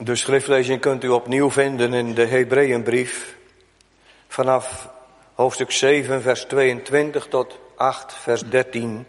De schriftlezing kunt u opnieuw vinden in de Hebreeënbrief vanaf hoofdstuk 7 vers 22 tot 8 vers 13.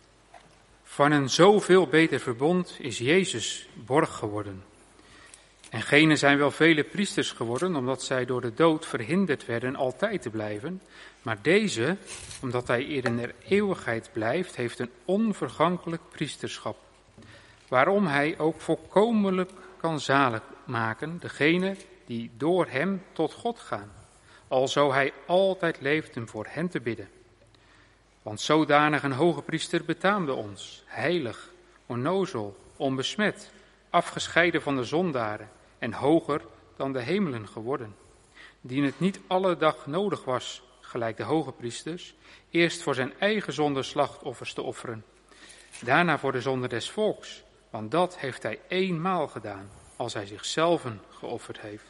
Van een zoveel beter verbond is Jezus borg geworden. En genen zijn wel vele priesters geworden, omdat zij door de dood verhinderd werden altijd te blijven. Maar deze, omdat hij in der eeuwigheid blijft, heeft een onvergankelijk priesterschap. Waarom hij ook volkomenlijk kan zalig maken, degene die door hem tot God gaan. Alzo hij altijd leeft om voor hen te bidden. Want zodanig een hoge priester betaamde ons, heilig, onnozel, onbesmet, afgescheiden van de zondaren en hoger dan de hemelen geworden. Die het niet alle dag nodig was, gelijk de hoge priesters, eerst voor zijn eigen zonde slachtoffers te offeren. Daarna voor de zonde des volks, want dat heeft hij eenmaal gedaan, als hij zichzelf geofferd heeft.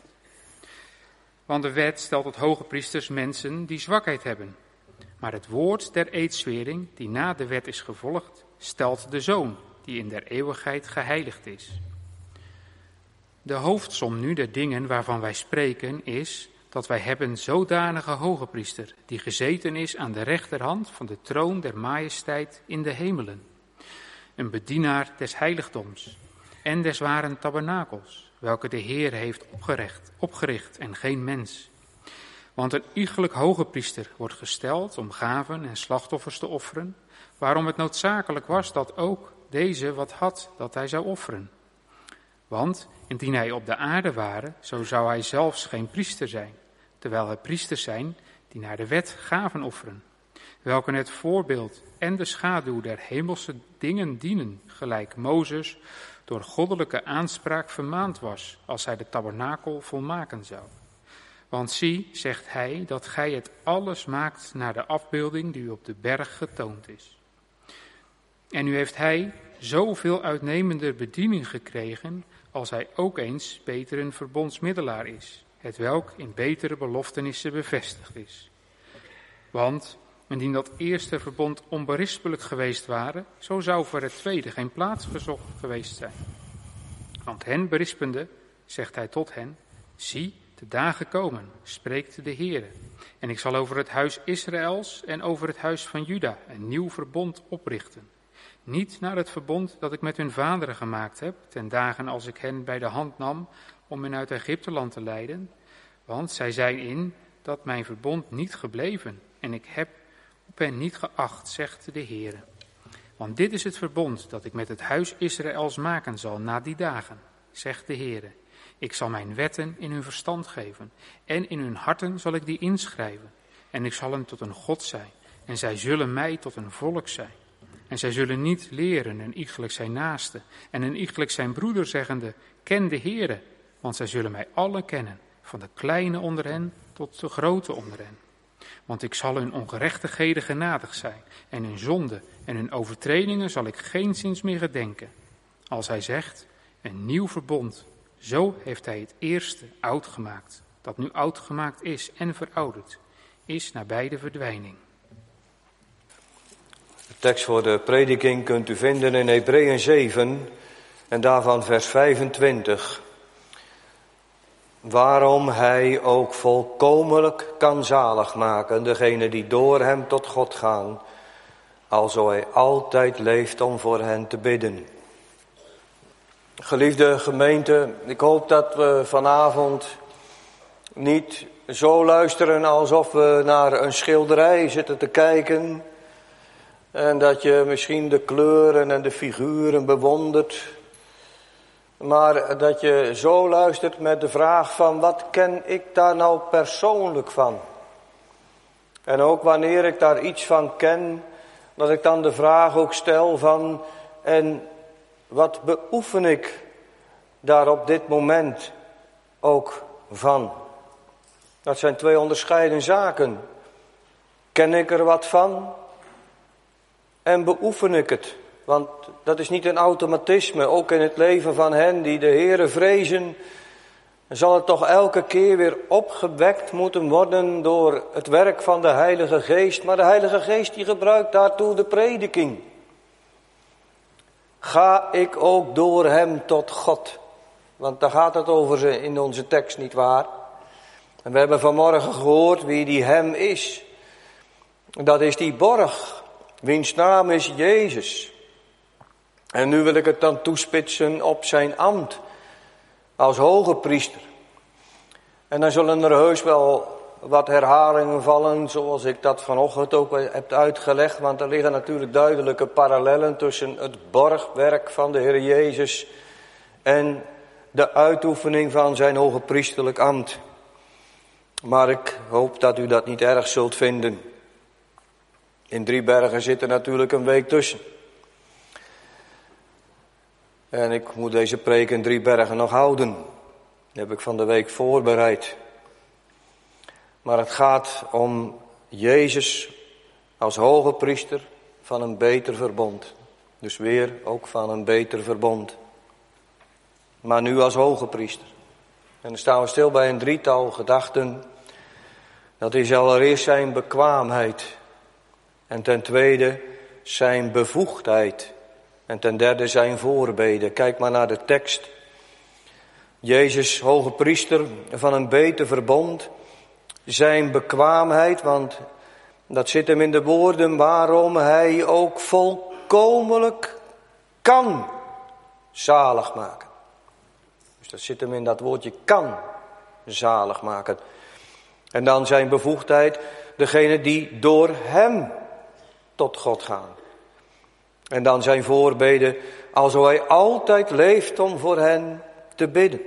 Want de wet stelt tot hoge priesters mensen die zwakheid hebben. Maar het woord der eedzwering, die na de wet is gevolgd, stelt de Zoon, die in der eeuwigheid geheiligd is. De hoofdsom nu der dingen waarvan wij spreken is dat wij hebben zodanige hoge priester, die gezeten is aan de rechterhand van de troon der majesteit in de hemelen. Een bedienaar des heiligdoms en des waren tabernakels, welke de Heer heeft opgericht en geen mens. Want een iegelijk hoge priester wordt gesteld om gaven en slachtoffers te offeren, waarom het noodzakelijk was dat ook deze wat had dat hij zou offeren. Want indien hij op de aarde ware, zo zou hij zelfs geen priester zijn, terwijl er priesters zijn die naar de wet gaven offeren, welke het voorbeeld en de schaduw der hemelse dingen dienen, gelijk Mozes door goddelijke aanspraak vermaand was, als hij de tabernakel volmaken zou. Want zie, zegt hij, dat gij het alles maakt naar de afbeelding die u op de berg getoond is. En nu heeft hij zoveel uitnemender bediening gekregen, als hij ook eens beter een verbondsmiddelaar is, hetwelk in betere beloftenissen bevestigd is. Want indien dat eerste verbond onberispelijk geweest ware, zo zou voor het tweede geen plaats gezocht geweest zijn. Want hen berispende, zegt hij tot hen, zie, de dagen komen, spreekt de Heere. En ik zal over het huis Israëls en over het huis van Juda een nieuw verbond oprichten. Niet naar het verbond dat ik met hun vaderen gemaakt heb, ten dagen als ik hen bij de hand nam om hen uit Egypteland te leiden. Want zij zijn in dat mijn verbond niet gebleven en ik heb op hen niet geacht, zegt de Heere. Want dit is het verbond dat ik met het huis Israëls maken zal na die dagen, zegt de Heere. Ik zal mijn wetten in hun verstand geven en in hun harten zal ik die inschrijven. En ik zal hen tot een God zijn en zij zullen mij tot een volk zijn. En zij zullen niet leren een iegelijk zijn naaste en een iegelijk zijn broeder zeggende, ken de Heere, want zij zullen mij allen kennen, van de kleine onder hen tot de grote onder hen. Want ik zal hun ongerechtigheden genadig zijn en hun zonde en hun overtredingen zal ik geenszins meer gedenken. Als hij zegt, een nieuw verbond, zo heeft hij het eerste oud gemaakt, dat nu oud gemaakt is en verouderd, is nabij de verdwijning. De tekst voor de prediking kunt u vinden in Hebreeën 7 en daarvan vers 25. Waarom hij ook volkomenlijk kan zalig maken, degene die door hem tot God gaan, alzo hij altijd leeft om voor hen te bidden. Geliefde gemeente, ik hoop dat we vanavond niet zo luisteren alsof we naar een schilderij zitten te kijken en dat je misschien de kleuren en de figuren bewondert, maar dat je zo luistert met de vraag van wat ken ik daar nou persoonlijk van? En ook wanneer ik daar iets van ken, dat ik dan de vraag ook stel van en wat beoefen ik daar op dit moment ook van? Dat zijn twee onderscheiden zaken. Ken ik er wat van? En beoefen ik het? Want dat is niet een automatisme. Ook in het leven van hen die de Heere vrezen, zal het toch elke keer weer opgewekt moeten worden door het werk van de Heilige Geest. Maar de Heilige Geest die gebruikt daartoe de prediking. Ga ik ook door hem tot God? Want daar gaat het over in onze tekst, nietwaar? En we hebben vanmorgen gehoord wie die hem is. Dat is die borg, wiens naam is Jezus. En nu wil ik het dan toespitsen op zijn ambt als hoge priester. En dan zullen er heus wel wat herhalingen vallen, zoals ik dat vanochtend ook heb uitgelegd. Want er liggen natuurlijk duidelijke parallellen tussen het borgwerk van de Heer Jezus en de uitoefening van zijn hoge priesterlijk ambt. Maar ik hoop dat u dat niet erg zult vinden. In Driebergen zit er natuurlijk een week tussen. En ik moet deze preek in Driebergen nog houden. Die heb ik van de week voorbereid. Maar het gaat om Jezus als hoge priester van een beter verbond. Dus weer ook van een beter verbond. Maar nu als hoge priester. En dan staan we stil bij een drietal gedachten. Dat is allereerst zijn bekwaamheid. En ten tweede zijn bevoegdheid. En ten derde zijn voorbede. Kijk maar naar de tekst. Jezus, hoge priester van een beter verbond. Zijn bekwaamheid, want dat zit hem in de woorden waarom hij ook volkomenlijk kan zalig maken. Dus dat zit hem in dat woordje kan zalig maken. En dan zijn bevoegdheid, degene die door hem tot God gaan. En dan zijn voorbeden, alzo hij altijd leeft om voor hen te bidden.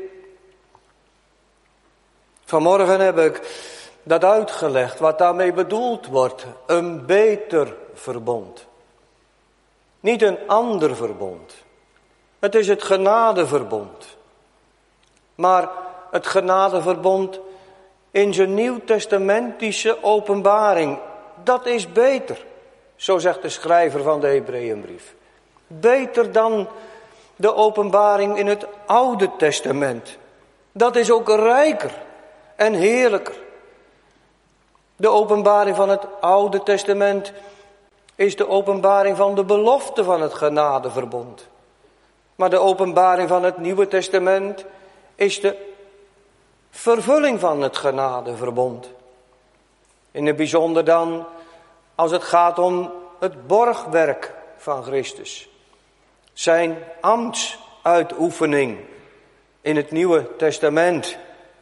Vanmorgen heb ik dat uitgelegd, wat daarmee bedoeld wordt. Een beter verbond. Niet een ander verbond. Het is het genadeverbond. Maar het genadeverbond in zijn nieuwtestamentische openbaring, dat is beter. Zo zegt de schrijver van de Hebreeënbrief. Beter dan de openbaring in het Oude Testament. Dat is ook rijker en heerlijker. De openbaring van het Oude Testament is de openbaring van de belofte van het genadeverbond. Maar de openbaring van het Nieuwe Testament is de vervulling van het genadeverbond. In het bijzonder dan als het gaat om het borgwerk van Christus. Zijn ambtsuitoefening in het Nieuwe Testament.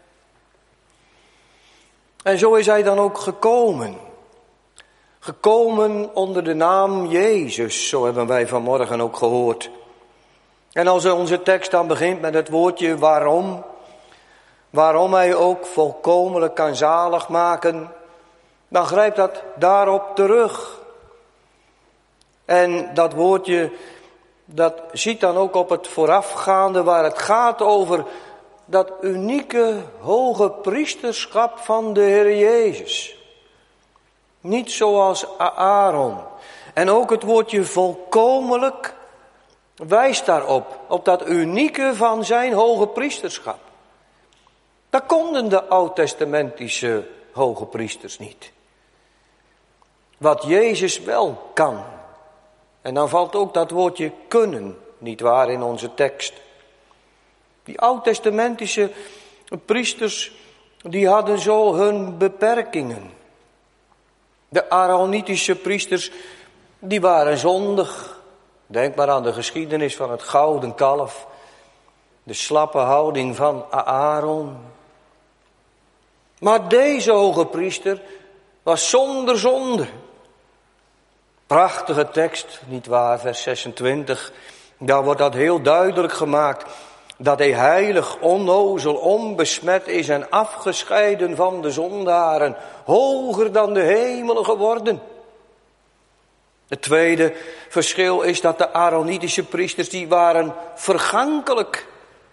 En zo is hij dan ook gekomen. Gekomen onder de naam Jezus, zo hebben wij vanmorgen ook gehoord. En als onze tekst dan begint met het woordje waarom. Waarom hij ook volkomenlijk kan zalig maken. Dan grijpt dat daarop terug. En dat woordje, dat ziet dan ook op het voorafgaande waar het gaat over dat unieke hoge priesterschap van de Heer Jezus. Niet zoals Aaron. En ook het woordje volkomenlijk wijst daarop, op dat unieke van zijn hoge priesterschap. Dat konden de oud-testamentische hoge priesters niet. Wat Jezus wel kan. En dan valt ook dat woordje kunnen niet waar in onze tekst. Die oud-testamentische priesters, die hadden zo hun beperkingen. De Aaronitische priesters, die waren zondig. Denk maar aan de geschiedenis van het gouden kalf. De slappe houding van Aaron. Maar deze hoge priester was zonder zonde. Prachtige tekst, nietwaar, vers 26. Daar wordt dat heel duidelijk gemaakt. Dat hij heilig, onnozel, onbesmet is en afgescheiden van de zondaren. Hoger dan de hemelen geworden. Het tweede verschil is dat de Aaronitische priesters, die waren vergankelijk.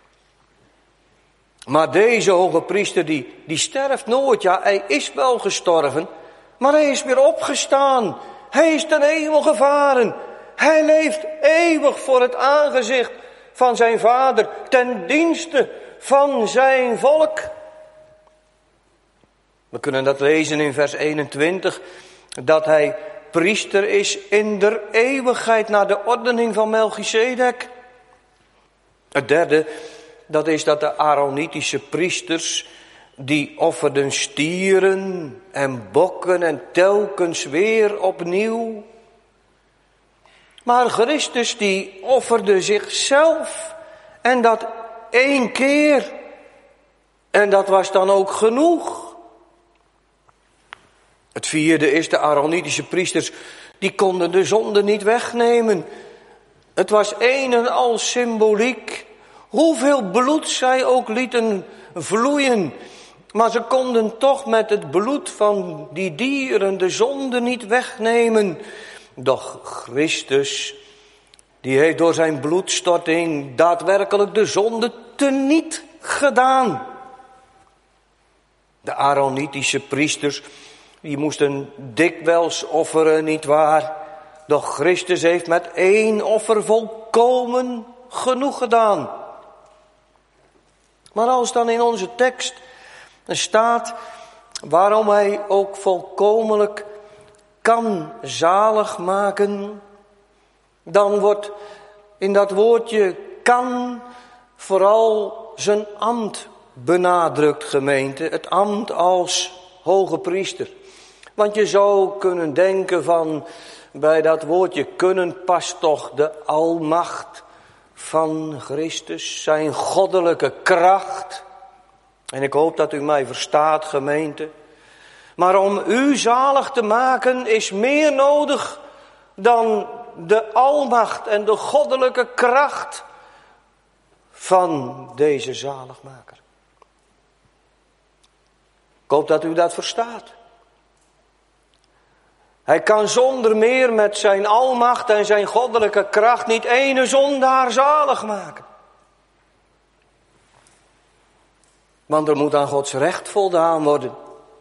Maar deze hoge priester, die sterft nooit. Ja, hij is wel gestorven, maar hij is weer opgestaan. Hij is ten hemel gevaren. Hij leeft eeuwig voor het aangezicht van zijn Vader, ten dienste van zijn volk. We kunnen dat lezen in vers 21, dat hij priester is in der eeuwigheid naar de ordening van Melchizedek. Het derde dat is dat de Aaronitische priesters, die offerden stieren en bokken en telkens weer opnieuw. Maar Christus die offerde zichzelf en dat 1 keer. En dat was dan ook genoeg. Het vierde is, de Aaronitische priesters, die konden de zonde niet wegnemen. Het was een en al symboliek. Hoeveel bloed zij ook lieten vloeien. Maar ze konden toch met het bloed van die dieren de zonde niet wegnemen. Doch Christus, die heeft door zijn bloedstorting daadwerkelijk de zonde teniet gedaan. De Aaronitische priesters, die moesten dikwijls offeren, nietwaar? Doch Christus heeft met 1 offer volkomen genoeg gedaan. Maar als dan in onze tekst staat waarom hij ook volkomenlijk kan zalig maken, dan wordt in dat woordje kan vooral zijn ambt benadrukt, gemeente. Het ambt als hoge priester. Want je zou kunnen denken van, bij dat woordje kunnen past toch de almacht van Christus, zijn goddelijke kracht. En ik hoop dat u mij verstaat, gemeente. Maar om u zalig te maken is meer nodig dan de almacht en de goddelijke kracht van deze zaligmaker. Ik hoop dat u dat verstaat. Hij kan zonder meer met zijn almacht en zijn goddelijke kracht niet ene zondaar zalig maken. Want er moet aan Gods recht voldaan worden.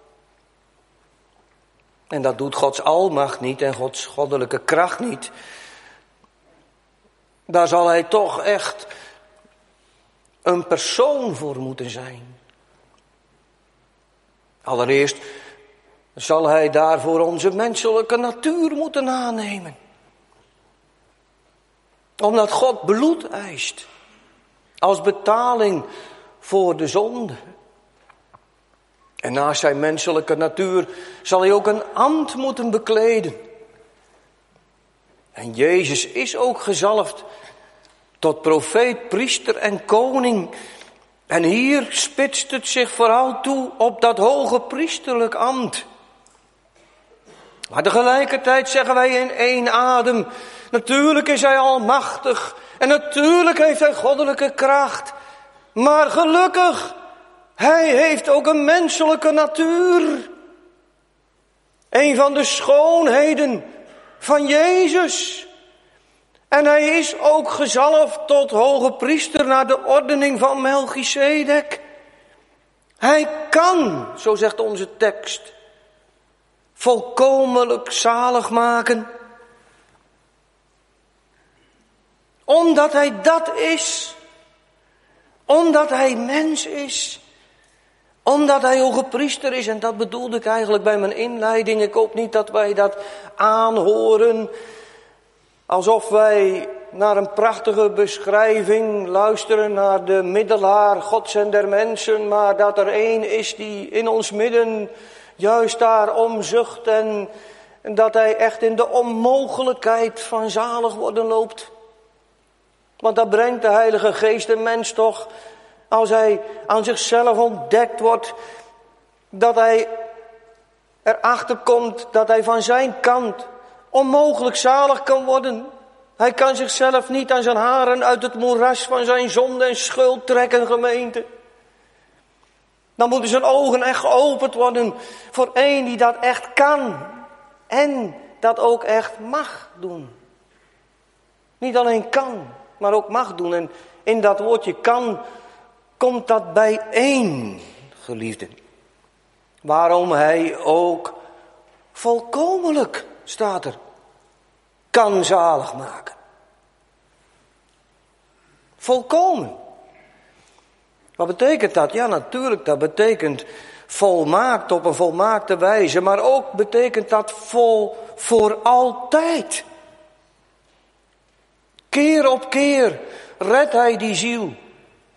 En dat doet Gods almacht niet en Gods goddelijke kracht niet. Daar zal hij toch echt een persoon voor moeten zijn. Allereerst zal hij daarvoor onze menselijke natuur moeten aannemen. Omdat God bloed eist als betaling voor de zonde. En naast zijn menselijke natuur zal hij ook een ambt moeten bekleden. En Jezus is ook gezalfd tot profeet, priester en koning. En hier spitst het zich vooral toe op dat hoge priesterlijk ambt. Maar tegelijkertijd zeggen wij in 1 adem, natuurlijk is hij almachtig en natuurlijk heeft hij goddelijke kracht. Maar gelukkig, hij heeft ook een menselijke natuur. Een van de schoonheden van Jezus. En hij is ook gezalfd tot hoge priester naar de ordening van Melchizedek. Hij kan, zo zegt onze tekst, volkomenlijk zalig maken. Omdat hij dat is. Omdat hij mens is. Omdat hij hoge priester is. En dat bedoelde ik eigenlijk bij mijn inleiding. Ik hoop niet dat wij dat aanhoren alsof wij naar een prachtige beschrijving luisteren naar de middelaar Gods en der mensen. Maar dat er één is die in ons midden juist daar omzucht. En dat hij echt in de onmogelijkheid van zalig worden loopt. Want dat brengt de Heilige Geest de mens toch, als hij aan zichzelf ontdekt wordt, dat hij erachter komt dat hij van zijn kant onmogelijk zalig kan worden. Hij kan zichzelf niet aan zijn haren uit het moeras van zijn zonde en schuld trekken, gemeente. Dan moeten zijn ogen echt geopend worden voor één die dat echt kan. En dat ook echt mag doen. Niet alleen kan, maar ook mag doen. En in dat woordje kan komt dat bijeen, geliefden. Waarom hij ook volkomenlijk, staat er, kan zalig maken. Volkomen. Wat betekent dat? Ja, natuurlijk, dat betekent volmaakt op een volmaakte wijze. Maar ook betekent dat vol voor altijd. Keer op keer redt hij die ziel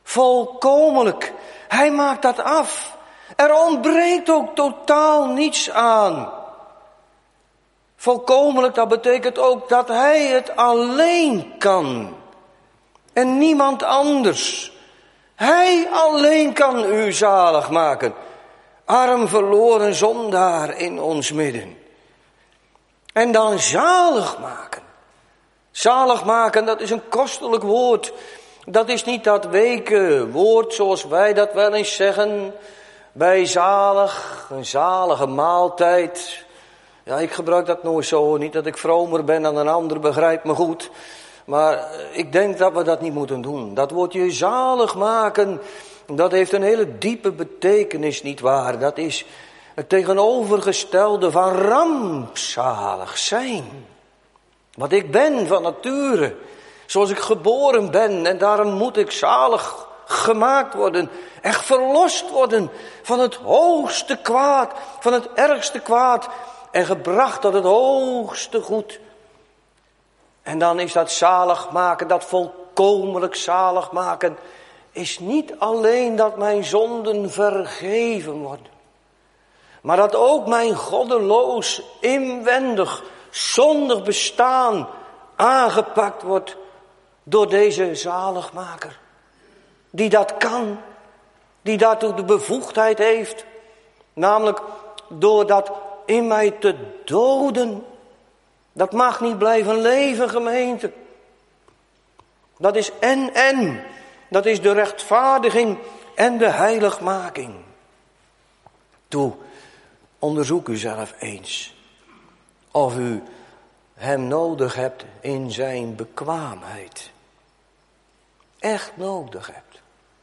Volkomenlijk. Hij maakt dat af. Er ontbreekt ook totaal niets aan. Volkomenlijk, dat betekent ook dat hij het alleen kan. En niemand anders. Hij alleen kan u zalig maken. Arm verloren zondaar in ons midden. En dan zalig maken. Zalig maken, dat is een kostelijk woord. Dat is niet dat weke woord zoals wij dat wel eens zeggen. Bij zalig, een zalige maaltijd. Ja, ik gebruik dat nooit zo. Niet dat ik vromer ben dan een ander, begrijp me goed. Maar ik denk dat we dat niet moeten doen. Dat woordje zalig maken, dat heeft een hele diepe betekenis, nietwaar? Dat is het tegenovergestelde van rampzalig zijn. Wat ik ben van nature, zoals ik geboren ben, en daarom moet ik zalig gemaakt worden, echt verlost worden van het hoogste kwaad, van het ergste kwaad en gebracht tot het hoogste goed. En dan is dat zalig maken, dat volkomenlijk zalig maken, is niet alleen dat mijn zonden vergeven worden, maar dat ook mijn goddeloos, inwendig, zondig bestaan aangepakt wordt door deze zaligmaker. Die dat kan, die daartoe de bevoegdheid heeft, namelijk door dat in mij te doden. Dat mag niet blijven leven, gemeente. Dat is en. Dat is de rechtvaardiging en de heiligmaking. Toe, onderzoek u zelf eens. Of u hem nodig hebt in zijn bekwaamheid. Echt nodig hebt.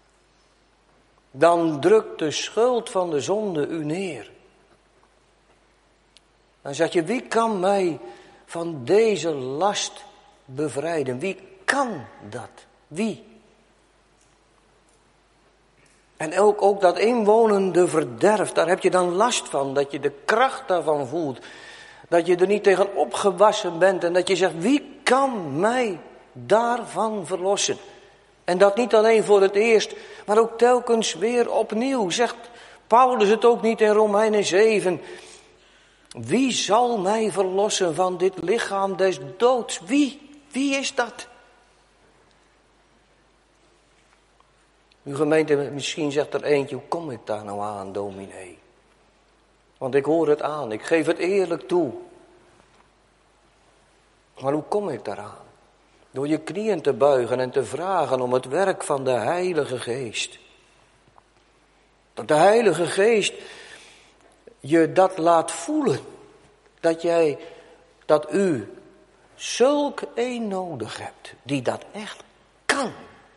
Dan drukt de schuld van de zonde u neer. Dan zeg je, wie kan mij van deze last bevrijden? Wie kan dat? Wie? En ook dat inwonende verderf, daar heb je dan last van. Dat je de kracht daarvan voelt. Dat je er niet tegen opgewassen bent. En dat je zegt, wie kan mij daarvan verlossen? En dat niet alleen voor het eerst, maar ook telkens weer opnieuw. Zegt Paulus het ook niet in Romeinen 7. Wie zal mij verlossen van dit lichaam des doods? Wie? Wie is dat? Uw gemeente, misschien zegt er eentje, hoe kom ik daar nou aan, dominee? Want ik hoor het aan, ik geef het eerlijk toe. Maar hoe kom ik daaraan? Door je knieën te buigen en te vragen om het werk van de Heilige Geest. Dat de Heilige Geest je dat laat voelen. Dat u zulk een nodig hebt die dat echt kan.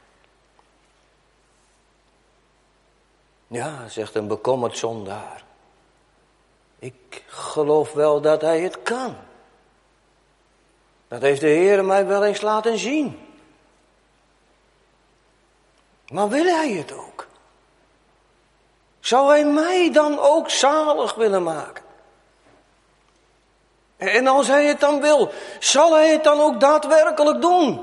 Ja, zegt een bekommerd zondaar. Ik geloof wel dat hij het kan. Dat heeft de Heer mij wel eens laten zien. Maar wil hij het ook? Zou hij mij dan ook zalig willen maken? En als hij het dan wil, zal hij het dan ook daadwerkelijk doen?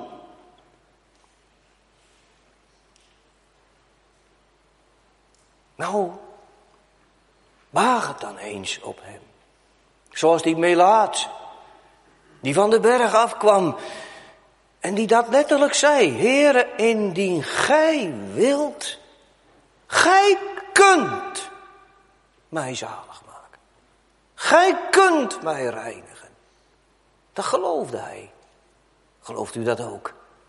Nou, waag het dan eens op hem. Zoals die Melaat, die van de berg afkwam en die dat letterlijk zei. Heere, indien gij wilt, gij kunt mij zalig maken. Gij kunt mij reinigen. Dat geloofde hij. Gelooft u dat ook?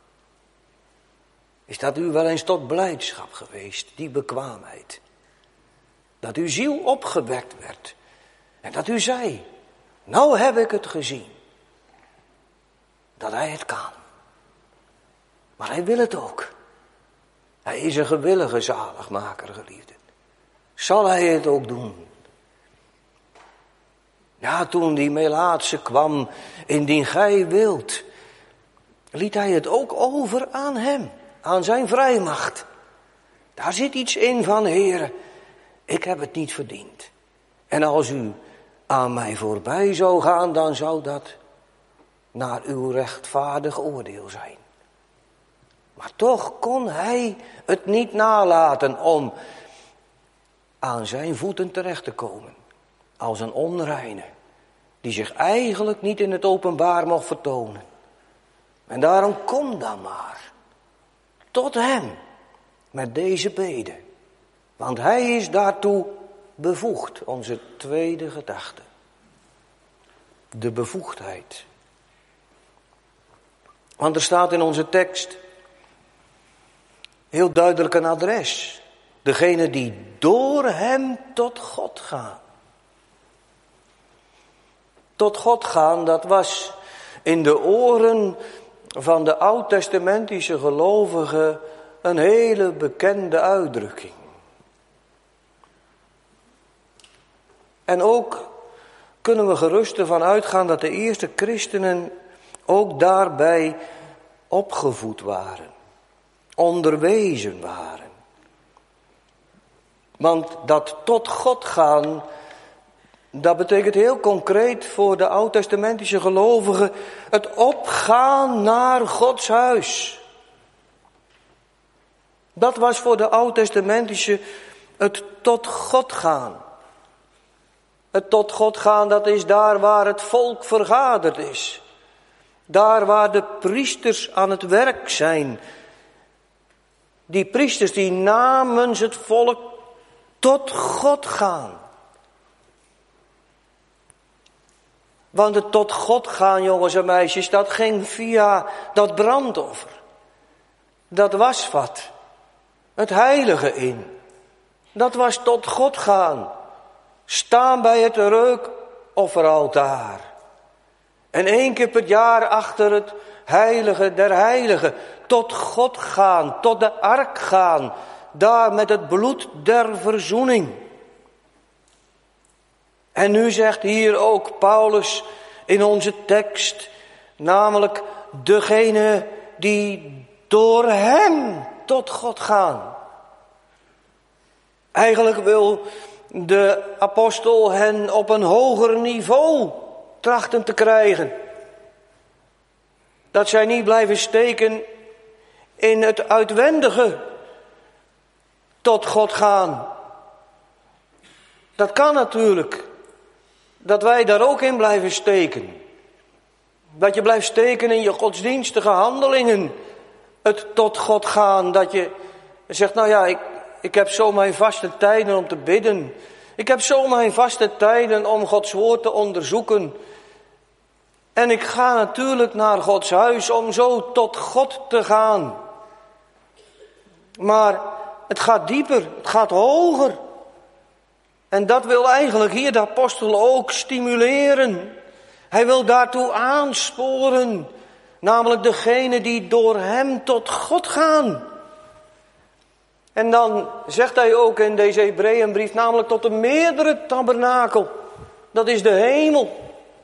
Is dat u wel eens tot blijdschap geweest, die bekwaamheid? Dat uw ziel opgewekt werd. En dat u zei, nou heb ik het gezien. Dat hij het kan. Maar hij wil het ook. Hij is een gewillige zaligmaker, geliefden. Zal hij het ook doen? Ja, toen die Melaatse kwam, indien gij wilt, liet hij het ook over aan hem, aan zijn vrijmacht. Daar zit iets in van, Heere, ik heb het niet verdiend. En als u aan mij voorbij zou gaan, dan zou dat naar uw rechtvaardig oordeel zijn. Maar toch kon hij het niet nalaten om aan zijn voeten terecht te komen. Als een onreine, die zich eigenlijk niet in het openbaar mocht vertonen. En daarom kom dan maar tot hem met deze bede. Want hij is daartoe bevoegd, onze tweede gedachte. De bevoegdheid. Want er staat in onze tekst heel duidelijk een adres. Degene die door hem tot God gaan. Tot God gaan, dat was in de oren van de oud-testamentische gelovigen een hele bekende uitdrukking. En ook kunnen we gerust ervan uitgaan dat de eerste christenen ook daarbij opgevoed waren, onderwezen waren. Want dat tot God gaan, dat betekent heel concreet voor de oud-testamentische gelovigen het opgaan naar Gods huis. Dat was voor de oud-testamentische het tot God gaan. Het tot God gaan, dat is daar waar het volk vergaderd is. Daar waar de priesters aan het werk zijn. Die priesters die namens het volk tot God gaan. Want het tot God gaan, jongens en meisjes, dat ging via dat brandoffer. Dat wasvat. Het heilige in. Dat was tot God gaan. Staan bij het reukofferaltaar. En 1 keer per jaar achter het heilige der heiligen. Tot God gaan, tot de ark gaan. Daar met het bloed der verzoening. En nu zegt hier ook Paulus in onze tekst. Namelijk degene die door hem tot God gaan. Eigenlijk wil de apostel hen op een hoger niveau trachten te krijgen. Dat zij niet blijven steken in het uitwendige tot God gaan. Dat kan natuurlijk. Dat wij daar ook in blijven steken. Dat je blijft steken in je godsdienstige handelingen. Het tot God gaan. Dat je zegt, nou ja, ik heb zo mijn vaste tijden om te bidden. Ik heb zo mijn vaste tijden om Gods woord te onderzoeken. En ik ga natuurlijk naar Gods huis om zo tot God te gaan. Maar het gaat dieper, het gaat hoger. En dat wil eigenlijk hier de apostel ook stimuleren. Hij wil daartoe aansporen. Namelijk degene die door hem tot God gaan. En dan zegt hij ook in deze Hebreeënbrief, namelijk tot de meerdere tabernakel. Dat is de hemel.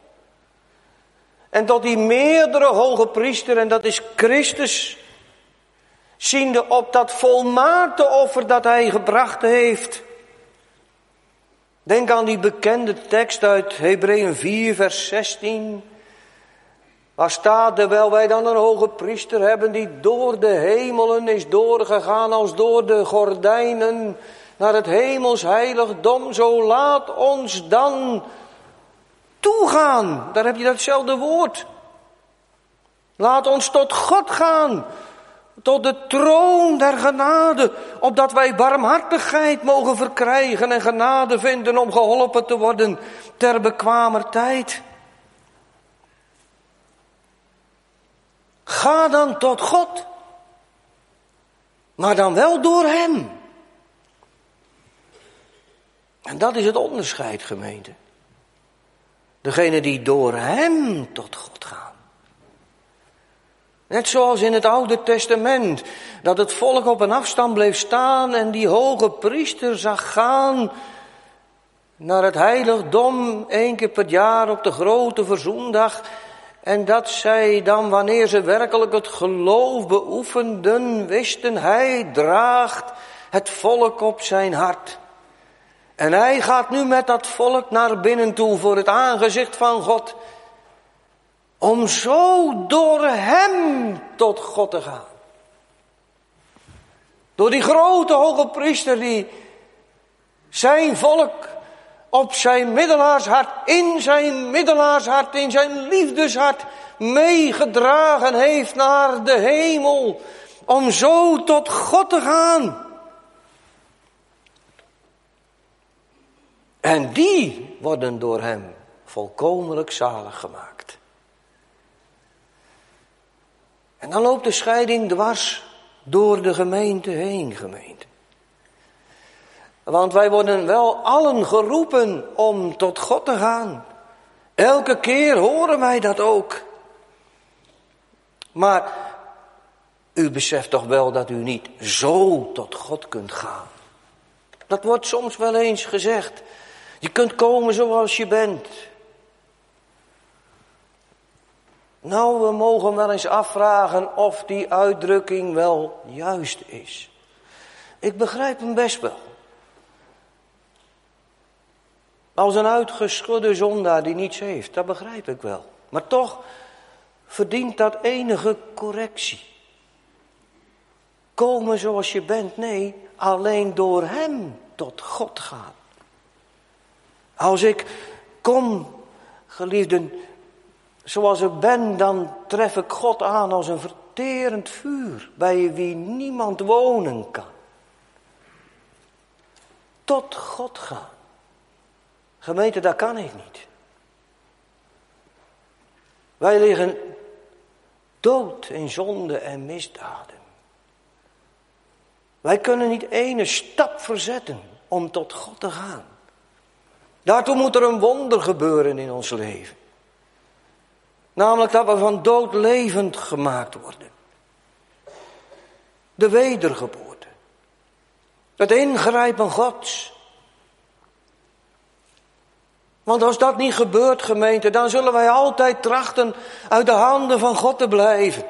En tot die meerdere hoge priester, en dat is Christus. Ziende op dat volmaakte offer dat hij gebracht heeft. Denk aan die bekende tekst uit Hebreeën 4 vers 16. Waar staat, terwijl wij dan een hoge priester hebben die door de hemelen is doorgegaan als door de gordijnen naar het hemels heiligdom. Zo laat ons dan toegaan. Daar heb je datzelfde woord. Laat ons tot God gaan. Tot de troon der genade. Opdat wij barmhartigheid mogen verkrijgen en genade vinden om geholpen te worden ter bekwamer tijd. Ga dan tot God. Maar dan wel door hem. En dat is het onderscheid, gemeente. Degene die door hem tot God gaan. Net zoals in het Oude Testament. Dat het volk op een afstand bleef staan en die hoge priester zag gaan naar het heiligdom 1 keer per jaar op de grote verzoendag. En dat zij dan, wanneer ze werkelijk het geloof beoefenden, wisten, hij draagt het volk op zijn hart. En hij gaat nu met dat volk naar binnen toe voor het aangezicht van God. Om zo door hem tot God te gaan. Door die grote hoge priester die zijn volk op zijn middelaarshart, in zijn middelaarshart, in zijn liefdeshart meegedragen heeft naar de hemel. Om zo tot God te gaan. En die worden door hem volkomenlijk zalig gemaakt. En dan loopt de scheiding dwars door de gemeente heen, gemeente. Want wij worden wel allen geroepen om tot God te gaan. Elke keer horen wij dat ook. Maar u beseft toch wel dat u niet zo tot God kunt gaan. Dat wordt soms wel eens gezegd. Je kunt komen zoals je bent. Nou, we mogen wel eens afvragen of die uitdrukking wel juist is. Ik begrijp hem best wel. Als een uitgeschudde zondaar die niets heeft, dat begrijp ik wel. Maar toch verdient dat enige correctie. Komen zoals je bent, nee, alleen door hem tot God gaan. Als ik kom, geliefden, zoals ik ben, dan tref ik God aan als een verterend vuur, bij wie niemand wonen kan. Tot God gaan. Gemeente, dat kan ik niet. Wij liggen dood in zonde en misdaden. Wij kunnen niet ene stap verzetten om tot God te gaan. Daartoe moet er een wonder gebeuren in ons leven. Namelijk dat we van dood levend gemaakt worden. De wedergeboorte. Het ingrijpen Gods. Want als dat niet gebeurt, gemeente, dan zullen wij altijd trachten uit de handen van God te blijven.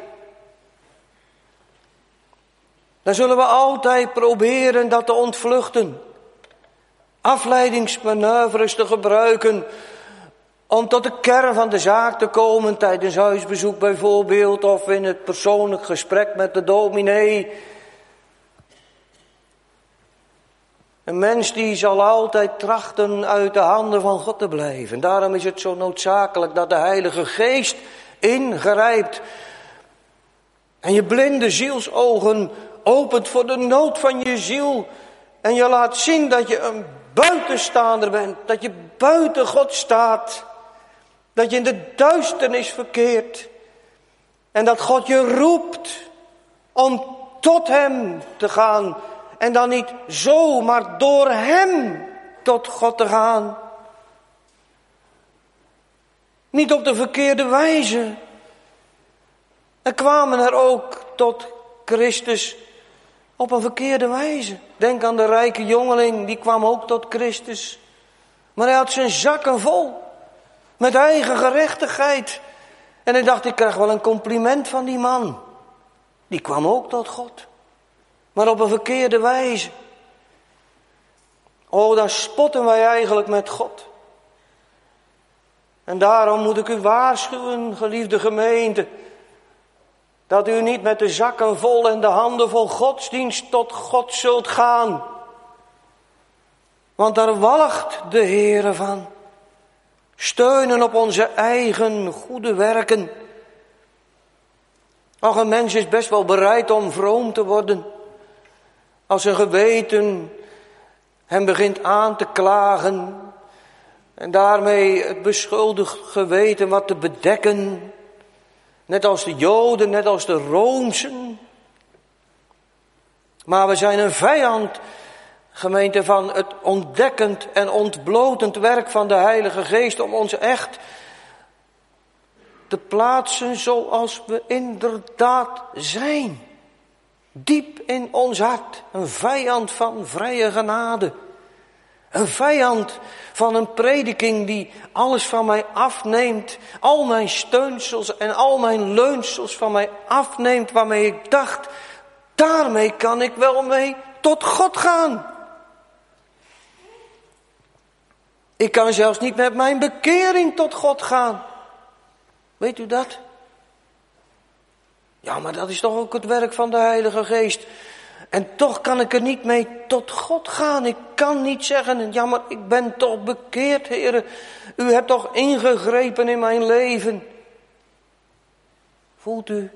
Dan zullen we altijd proberen dat te ontvluchten. Afleidingsmanoeuvres te gebruiken om tot de kern van de zaak te komen tijdens huisbezoek bijvoorbeeld of in het persoonlijk gesprek met de dominee. Een mens die zal altijd trachten uit de handen van God te blijven. Daarom is het zo noodzakelijk dat de Heilige Geest ingrijpt en je blinde zielsogen opent voor de nood van je ziel en je laat zien dat je een buitenstaander bent, dat je buiten God staat, dat je in de duisternis verkeert en dat God je roept om tot hem te gaan en dan niet zo, maar door hem tot God te gaan. Niet op de verkeerde wijze. Er kwamen er ook tot Christus op een verkeerde wijze. Denk aan de rijke jongeling, die kwam ook tot Christus. Maar hij had zijn zakken vol. Met eigen gerechtigheid. En hij dacht, ik krijg wel een compliment van die man. Die kwam ook tot God. Maar op een verkeerde wijze. Oh, dan spotten wij eigenlijk met God. En daarom moet ik u waarschuwen, geliefde gemeente, dat u niet met de zakken vol en de handen vol godsdienst tot God zult gaan. Want daar walgt de Heere van. Steunen op onze eigen goede werken. Ach, een mens is best wel bereid om vroom te worden. Als zijn geweten hem begint aan te klagen. En daarmee het beschuldigd geweten wat te bedekken. Net als de Joden, net als de Roomsen. Maar we zijn een vijand, gemeente, van het ontdekkend en ontblotend werk van de Heilige Geest. Om ons echt te plaatsen zoals we inderdaad zijn. Diep in ons hart. Een vijand van vrije genade. Een vijand van een prediking die alles van mij afneemt. Al mijn steunsels en al mijn leunsels van mij afneemt. Waarmee ik dacht, daarmee kan ik wel mee tot God gaan. Ik kan zelfs niet met mijn bekering tot God gaan. Weet u dat? Ja, maar dat is toch ook het werk van de Heilige Geest. En toch kan ik er niet mee tot God gaan. Ik kan niet zeggen, ja maar ik ben toch bekeerd, Heere. U hebt toch ingegrepen in mijn leven. Voelt u?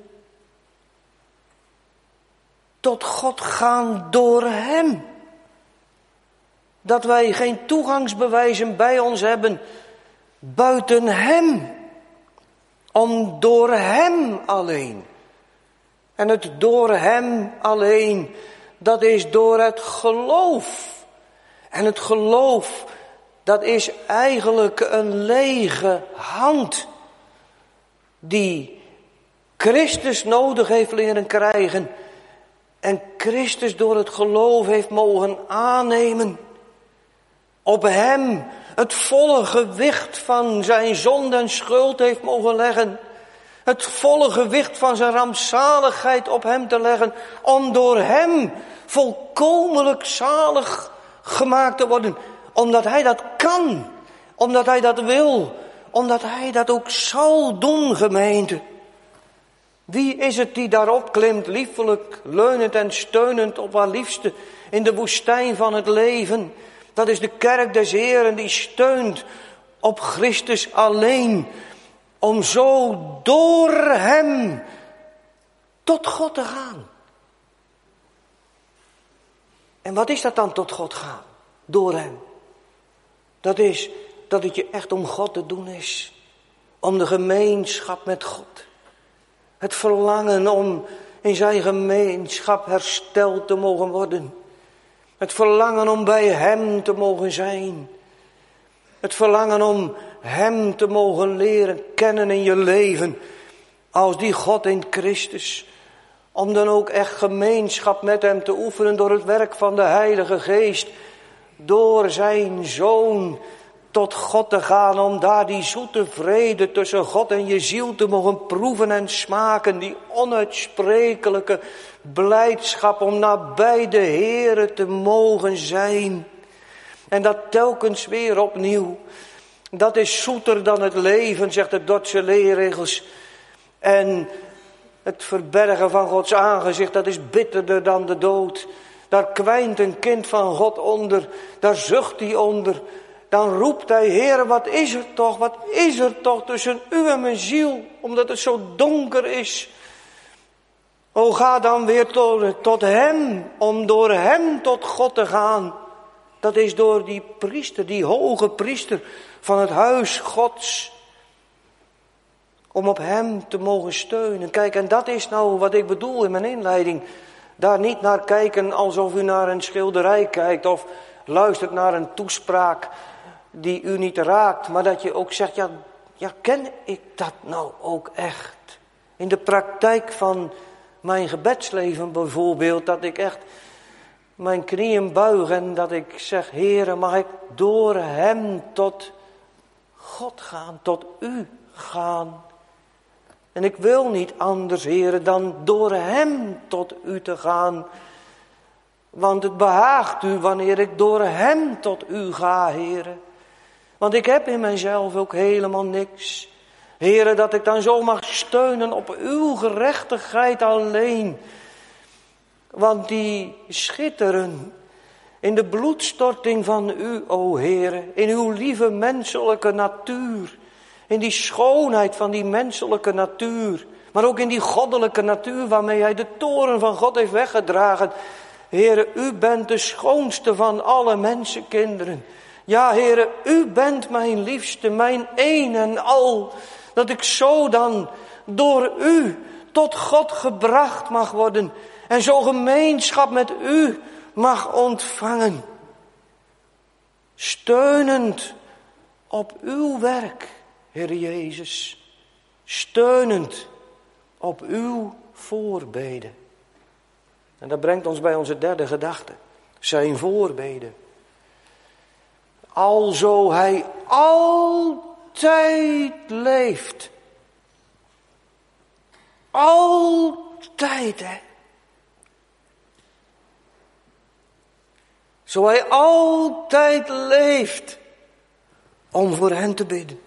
Tot God gaan door Hem. Dat wij geen toegangsbewijzen bij ons hebben buiten Hem. Om door Hem alleen. En het door Hem alleen, dat is door het geloof. En het geloof, dat is eigenlijk een lege hand die Christus nodig heeft leren krijgen. En Christus door het geloof heeft mogen aannemen. Op Hem het volle gewicht van zijn zonde en schuld heeft mogen leggen. Het volle gewicht van zijn rampzaligheid op Hem te leggen. Om door Hem volkomenlijk zalig gemaakt te worden. Omdat Hij dat kan. Omdat Hij dat wil. Omdat Hij dat ook zal doen, gemeente. Wie is het die daarop klimt, liefelijk, leunend en steunend op haar liefste in de woestijn van het leven? Dat is de kerk des Heeren die steunt op Christus alleen. Om zo door Hem tot God te gaan. En wat is dat dan, tot God gaan? Door Hem. Dat is dat het je echt om God te doen is. Om de gemeenschap met God. Het verlangen om in zijn gemeenschap hersteld te mogen worden. Het verlangen om bij Hem te mogen zijn. Het verlangen om Hem te mogen leren kennen in je leven. Als die God in Christus. Om dan ook echt gemeenschap met Hem te oefenen door het werk van de Heilige Geest. Door zijn Zoon tot God te gaan. Om daar die zoete vrede tussen God en je ziel te mogen proeven en smaken. Die onuitsprekelijke blijdschap om nabij de Heere te mogen zijn. En dat telkens weer opnieuw. Dat is zoeter dan het leven, zegt de Dordtse leerregels. En het verbergen van Gods aangezicht, dat is bitterder dan de dood. Daar kwijnt een kind van God onder, daar zucht hij onder. Dan roept hij, Heer, wat is er toch tussen u en mijn ziel, omdat het zo donker is. O, ga dan weer tot Hem, om door Hem tot God te gaan. Dat is door die priester, die hoge priester van het huis Gods. Om op Hem te mogen steunen. Kijk, en dat is nou wat ik bedoel in mijn inleiding. Daar niet naar kijken alsof u naar een schilderij kijkt of luistert naar een toespraak die u niet raakt. Maar dat je ook zegt, ja, ken ik dat nou ook echt? In de praktijk van mijn gebedsleven bijvoorbeeld, dat ik echt mijn knieën buig en dat ik zeg, Heere, mag ik door Hem tot God gaan, tot U gaan. En ik wil niet anders, Heere, dan door Hem tot U te gaan. Want het behaagt U wanneer ik door Hem tot U ga, Heere. Want ik heb in mijzelf ook helemaal niks. Heere, dat ik dan zo mag steunen op uw gerechtigheid alleen. Want die schitteren in de bloedstorting van u, o Heere. In uw lieve menselijke natuur. In die schoonheid van die menselijke natuur. Maar ook in die goddelijke natuur waarmee hij de toren van God heeft weggedragen. Heere, u bent de schoonste van alle mensenkinderen. Ja, Heere, u bent mijn liefste, mijn een en al. Dat ik zo dan door u tot God gebracht mag worden. En zo gemeenschap met u mag ontvangen. Steunend op uw werk, Heer Jezus. Steunend op uw voorbeden. En dat brengt ons bij onze derde gedachte. Zijn voorbeden. Alzo hij altijd leeft. Altijd, hè. Zo hij altijd leeft om voor hen te bidden.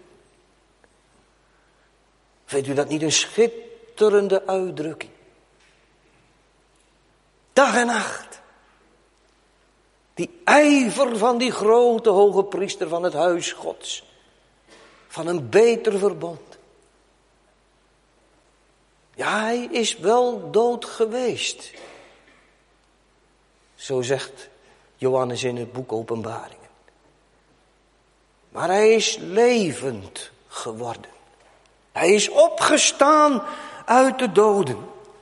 Vindt u dat niet een schitterende uitdrukking? Dag en nacht. Die ijver van die grote hoge priester van het huis Gods. Van een beter verbond. Ja, hij is wel dood geweest. Zo zegt Johannes in het boek Openbaringen. Maar hij is levend geworden. Hij is opgestaan uit de doden.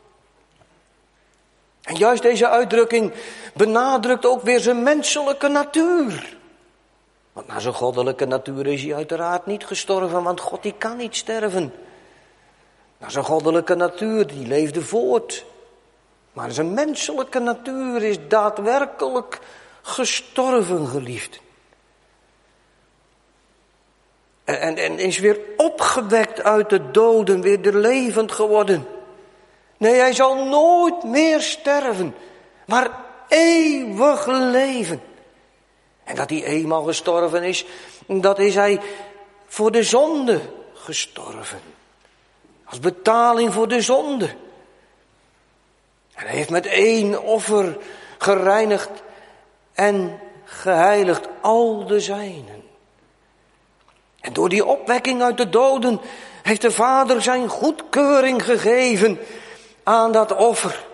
En juist deze uitdrukking benadrukt ook weer zijn menselijke natuur. Want naar zijn goddelijke natuur is hij uiteraard niet gestorven, want God die kan niet sterven. Naar zijn goddelijke natuur, die leefde voort. Maar zijn menselijke natuur is daadwerkelijk gestorven, geliefd. En is weer opgewekt uit de doden, weer levend geworden. Nee, hij zal nooit meer sterven, maar eeuwig leven. En dat hij eenmaal gestorven is, dat is hij voor de zonde gestorven. Als betaling voor de zonde. En hij heeft met 1 offer gereinigd en geheiligd al de zijnen. En door die opwekking uit de doden heeft de Vader zijn goedkeuring gegeven aan dat offer.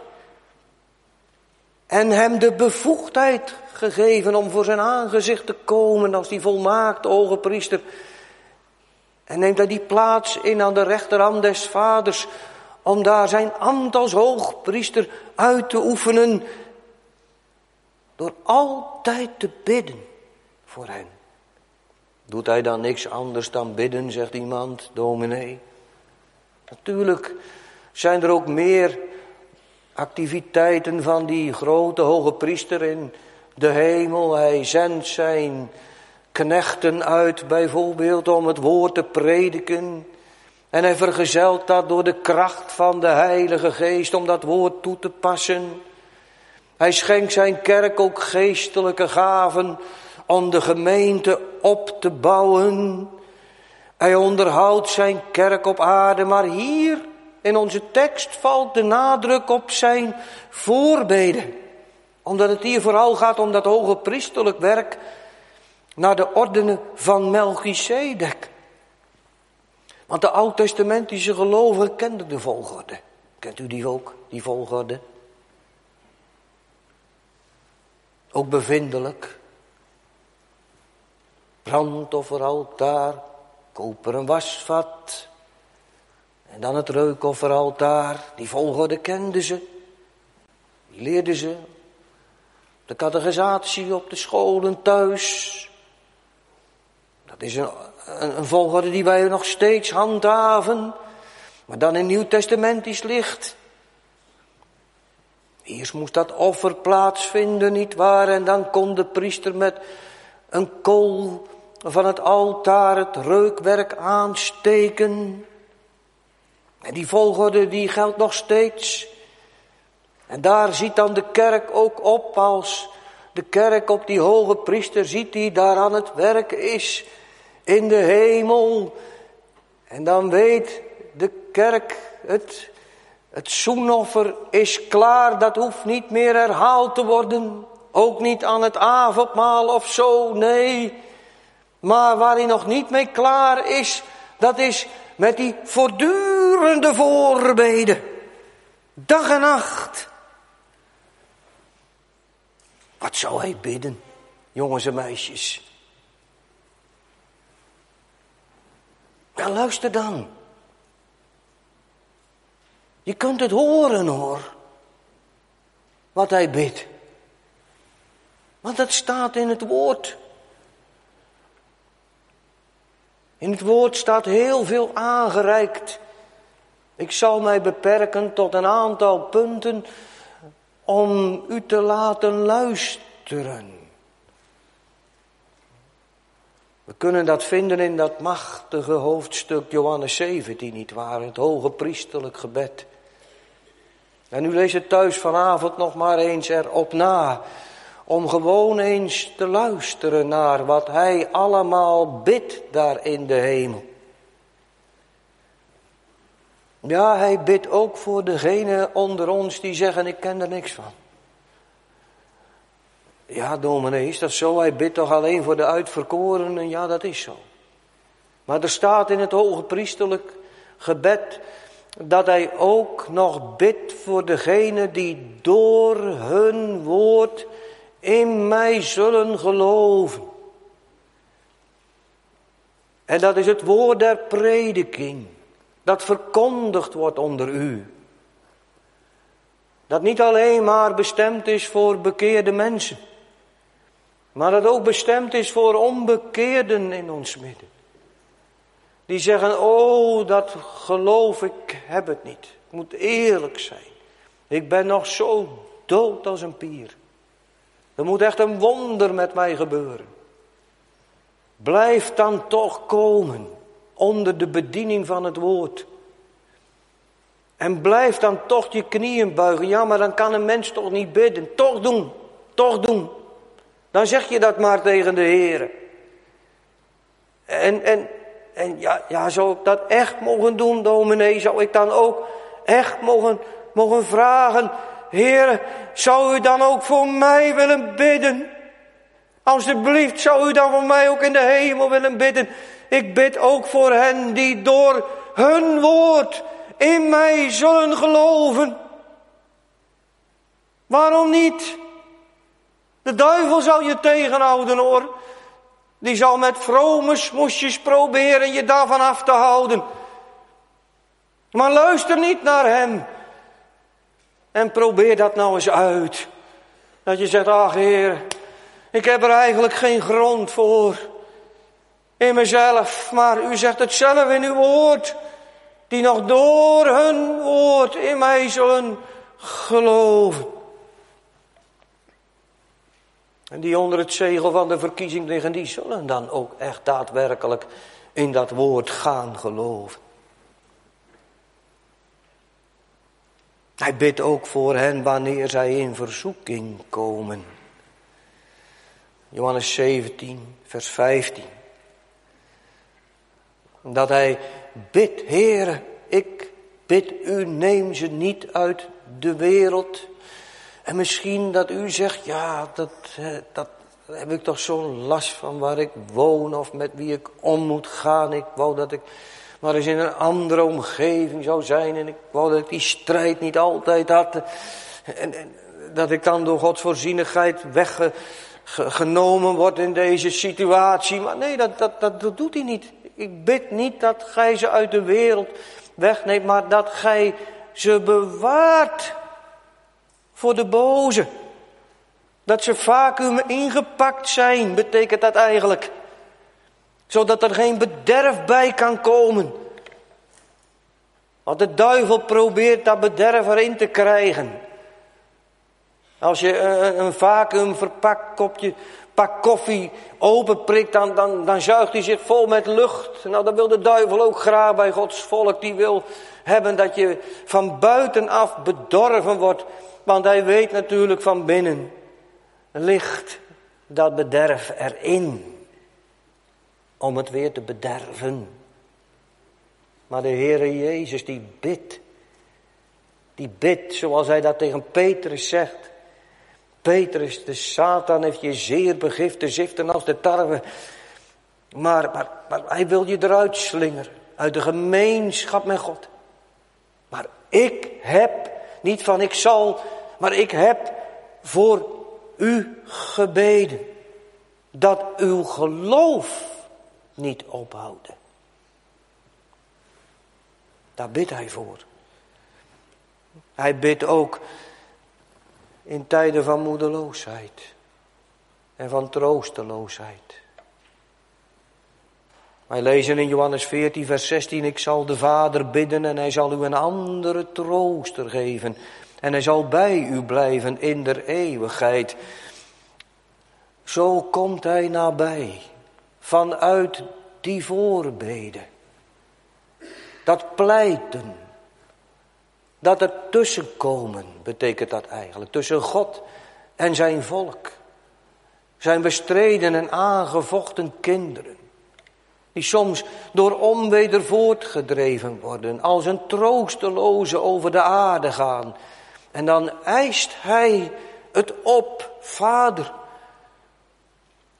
En hem de bevoegdheid gegeven om voor zijn aangezicht te komen als die volmaakte hoge priester. En neemt hij die plaats in aan de rechterhand des Vaders, om daar zijn ambt als hoogpriester uit te oefenen, door altijd te bidden voor hen. Doet hij dan niks anders dan bidden, zegt iemand, dominee? Natuurlijk zijn er ook meer activiteiten van die grote hoge priester in de hemel. Hij zendt zijn knechten uit bijvoorbeeld om het woord te prediken. En hij vergezelt dat door de kracht van de Heilige Geest om dat woord toe te passen. Hij schenkt zijn kerk ook geestelijke gaven om de gemeente op te bouwen. Hij onderhoudt zijn kerk op aarde, maar hier in onze tekst valt de nadruk op zijn voorbeden. Omdat het hier vooral gaat om dat hoge priesterlijk werk naar de orde van Melchisedek. Want de oud-testamentische gelovigen kenden de volgorde. Kent u die ook, die volgorde? Ook bevindelijk. Brandofferaltaar, koperen wasvat. En dan het reukofferaltaar. Die volgorde kenden ze. Die leerden ze. De catechisatie op de scholen thuis. Dat is een volgorde die wij nog steeds handhaven. Maar dan in nieuwtestamentisch licht. Eerst moest dat offer plaatsvinden, nietwaar? En dan kon de priester met een kool van het altaar het reukwerk aansteken. En die volgorde die geldt nog steeds. En daar ziet dan de kerk ook op, als de kerk op die hoge priester ziet die daar aan het werk is in de hemel. En dan weet de kerk, het zoenoffer is klaar, dat hoeft niet meer herhaald te worden. Ook niet aan het avondmaal of zo, nee. Maar waar hij nog niet mee klaar is, dat is met die voortdurende voorbeden. Dag en nacht. Wat zou hij bidden, jongens en meisjes? Ja, luister dan. Je kunt het horen, hoor. Wat hij bidt. Want dat staat in het woord. In het woord staat heel veel aangereikt. Ik zal mij beperken tot een aantal punten om u te laten luisteren. We kunnen dat vinden in dat machtige hoofdstuk Johannes 17, nietwaar? Het hoge priesterlijk gebed. En u leest het thuis vanavond nog maar eens erop na, om gewoon eens te luisteren naar wat hij allemaal bidt daar in de hemel. Ja, hij bidt ook voor degenen onder ons die zeggen, ik ken er niks van. Ja, dominee, is dat zo? Hij bidt toch alleen voor de uitverkorenen? Ja, dat is zo. Maar er staat in het hoge priesterlijk gebed dat hij ook nog bidt voor degenen die door hun woord in mij zullen geloven. En dat is het woord der prediking, dat verkondigd wordt onder u. Dat niet alleen maar bestemd is voor bekeerde mensen, maar dat ook bestemd is voor onbekeerden in ons midden. Die zeggen, oh, dat geloof ik heb het niet. Ik moet eerlijk zijn. Ik ben nog zo dood als een pier. Er moet echt een wonder met mij gebeuren. Blijf dan toch komen onder de bediening van het woord. En blijf dan toch je knieën buigen. Ja, maar dan kan een mens toch niet bidden. Toch doen, toch doen. Dan zeg je dat maar tegen de Heer. En ja, zou ik dat echt mogen doen, dominee? Zou ik dan ook echt mogen vragen? Heer, zou u dan ook voor mij willen bidden? Alsjeblieft, zou u dan voor mij ook in de hemel willen bidden? Ik bid ook voor hen die door hun woord in mij zullen geloven. Waarom niet? De duivel zal je tegenhouden, hoor. Die zal met vrome smoesjes proberen je daarvan af te houden. Maar luister niet naar hem. En probeer dat nou eens uit. Dat je zegt, ach Heer, ik heb er eigenlijk geen grond voor. In mezelf, maar u zegt het zelf in uw woord. Die nog door hun woord in mij zullen geloven. En die onder het zegel van de verkiezing liggen, die zullen dan ook echt daadwerkelijk in dat woord gaan geloven. Hij bidt ook voor hen wanneer zij in verzoeking komen. Johannes 17, vers 15. Dat hij bidt, Heere, ik bid u, neem ze niet uit de wereld. En misschien dat u zegt, ja, dat heb ik toch zo'n last van waar ik woon of met wie ik om moet gaan. Ik wou dat ik maar eens in een andere omgeving zou zijn en ik wou dat ik die strijd niet altijd had. En dat ik dan door Gods voorzienigheid weggenomen word in deze situatie. Maar nee, dat doet hij niet. Ik bid niet dat gij ze uit de wereld wegneemt, maar dat gij ze bewaart voor de boze. Dat ze vacuüm ingepakt zijn, betekent dat eigenlijk. Zodat er geen bederf bij kan komen. Want de duivel probeert dat bederf erin te krijgen. Als je een vacuüm verpakt pak koffie openprikt, dan zuigt hij zich vol met lucht. Nou, dat wil de duivel ook graag bij Gods volk. Die wil hebben dat je van buitenaf bedorven wordt. Want hij weet natuurlijk van binnen ligt dat bederf erin. Om het weer te bederven. Maar de Heere Jezus die bidt zoals hij dat tegen Petrus zegt. Petrus, de Satan heeft je zeer begift te ziften als de tarwe. Maar hij wil je eruit slingeren. Uit de gemeenschap met God. Maar ik heb, niet van ik zal, maar ik heb voor u gebeden. Dat uw geloof niet ophouden. Daar bidt hij voor. Hij bidt ook in tijden van moedeloosheid en van troosteloosheid. Wij lezen in Johannes 14 vers 16, ik zal de Vader bidden en hij zal u een andere trooster geven. En hij zal bij u blijven in der eeuwigheid. Zo komt hij nabij, vanuit die voorbeden. Dat pleiten, dat er tussenkomen, betekent dat eigenlijk. Tussen God en zijn volk. Zijn bestreden en aangevochten kinderen. Die soms door onweder voortgedreven worden. Als een troosteloze over de aarde gaan. En dan eist hij het op. Vader,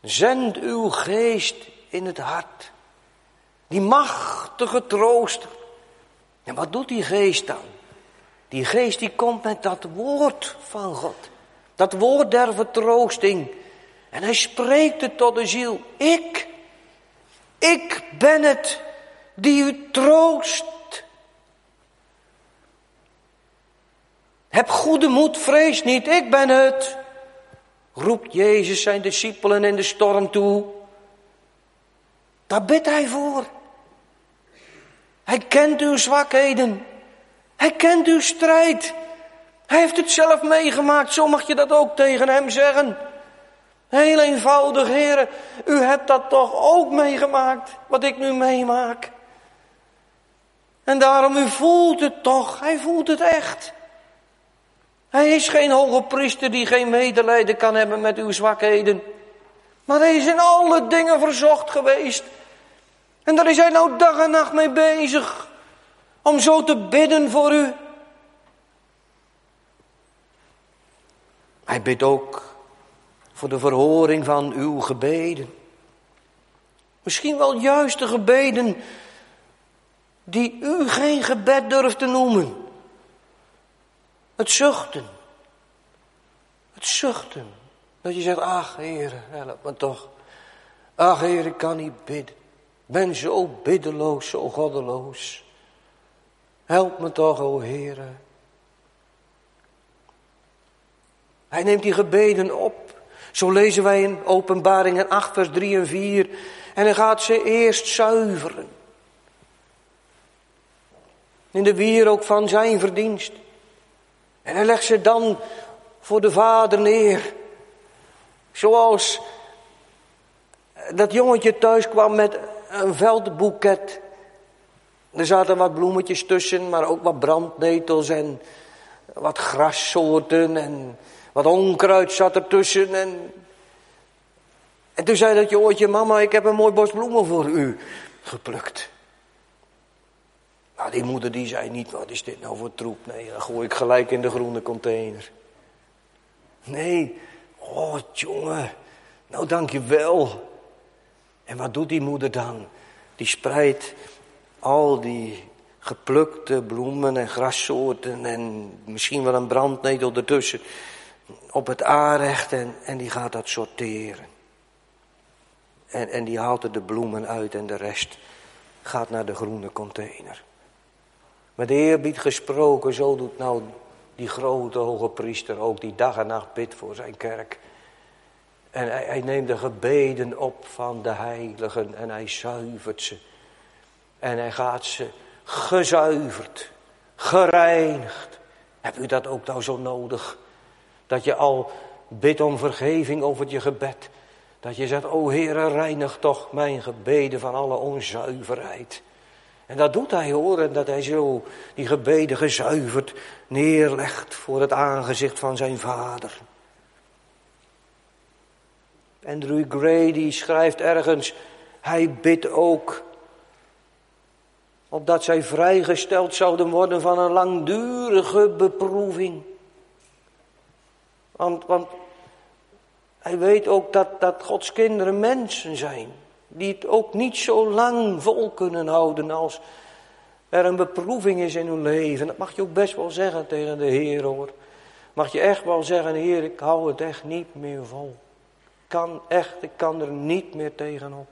Zend uw geest in het hart. Die machtige trooster. En wat doet die geest dan? Die geest die komt met dat woord van God. Dat woord der vertroosting. En hij spreekt het tot de ziel. Ik ben het die u troost. Heb goede moed, vrees niet, ik ben het. Roept Jezus zijn discipelen in de storm toe. Daar bidt hij voor. Hij kent uw zwakheden. Hij kent uw strijd. Hij heeft het zelf meegemaakt, zo mag je dat ook tegen hem zeggen. Heel eenvoudig, heren, u hebt dat toch ook meegemaakt, wat ik nu meemaak. En daarom, u voelt het toch, hij voelt het echt. Hij is geen hoge priester die geen medelijden kan hebben met uw zwakheden. Maar hij is in alle dingen verzocht geweest. En daar is hij nou dag en nacht mee bezig. Om zo te bidden voor u. Hij bidt ook voor de verhoring van uw gebeden. Misschien wel juist de gebeden die u geen gebed durft te noemen. Het zuchten. Het zuchten. Dat je zegt, ach Heer, help me toch. Ach Heer, ik kan niet bidden. Ik ben zo biddeloos, zo goddeloos. Help me toch, o Heer. Hij neemt die gebeden op. Zo lezen wij in Openbaringen 8 vers 3 en 4. En hij gaat ze eerst zuiveren. In de wierook van zijn verdienst. En hij legt ze dan voor de Vader neer. Zoals dat jongetje thuis kwam met een veldboeket. Er zaten wat bloemetjes tussen, maar ook wat brandnetels en wat grassoorten en wat onkruid zat ertussen. En toen zei dat jongetje, mama, ik heb een mooi bos bloemen voor u geplukt. Nou, die moeder die zei niet, wat is dit nou voor troep? Nee, dan gooi ik gelijk in de groene container. Nee, oh jongen, nou dank je wel. En wat doet die moeder dan? Die spreidt al die geplukte bloemen en grassoorten en misschien wel een brandnetel ertussen op het aanrecht en die gaat dat sorteren. En die haalt er de bloemen uit en de rest gaat naar de groene container. Met eerbied gesproken, zo doet nou die grote hoge priester ook die dag en nacht bidt voor zijn kerk. En hij neemt de gebeden op van de heiligen en hij zuivert ze. En hij gaat ze gezuiverd, gereinigd. Heb u dat ook nou zo nodig? Dat je al bidt om vergeving over je gebed. Dat je zegt, o Heere, reinig toch mijn gebeden van alle onzuiverheid. En dat doet hij hoor, en dat hij zo die gebeden gezuiverd neerlegt voor het aangezicht van zijn Vader. Andrew Gray die schrijft ergens, hij bidt ook opdat zij vrijgesteld zouden worden van een langdurige beproeving. Want hij weet ook dat Gods kinderen mensen zijn. Die het ook niet zo lang vol kunnen houden als er een beproeving is in hun leven. Dat mag je ook best wel zeggen tegen de Heer hoor. Mag je echt wel zeggen, Heer, ik hou het echt niet meer vol. Ik kan er niet meer tegenop.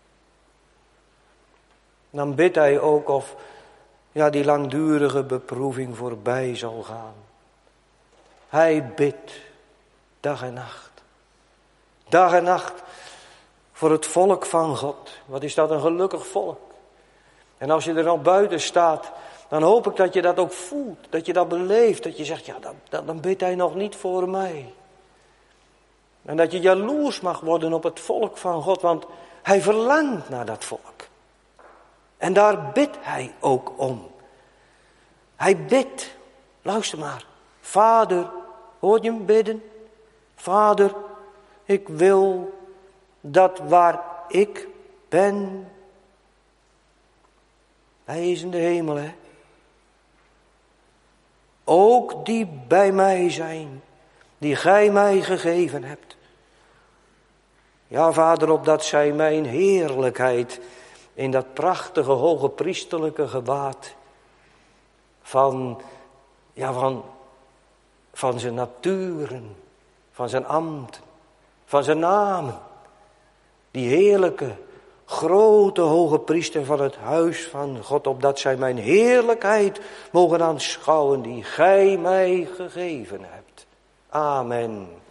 Dan bidt hij ook of die langdurige beproeving voorbij zal gaan. Hij bidt dag en nacht. Dag en nacht voor het volk van God. Wat is dat een gelukkig volk. En als je er nog buiten staat, dan hoop ik dat je dat ook voelt. Dat je dat beleeft. Dat je zegt, dan bidt hij nog niet voor mij. En dat je jaloers mag worden op het volk van God. Want hij verlangt naar dat volk. En daar bidt hij ook om. Hij bidt. Luister maar. Vader, hoor je hem bidden? Vader, ik wil dat waar ik ben. Hij is in de hemel, hè. Ook die bij mij zijn, die gij mij gegeven hebt. Ja, Vader, opdat zij mijn heerlijkheid in dat prachtige hoge priesterlijke gewaad van zijn naturen, van zijn ambten, van zijn namen. Die heerlijke, grote hoge priester van het huis van God, opdat zij mijn heerlijkheid mogen aanschouwen die gij mij gegeven hebt. Amen.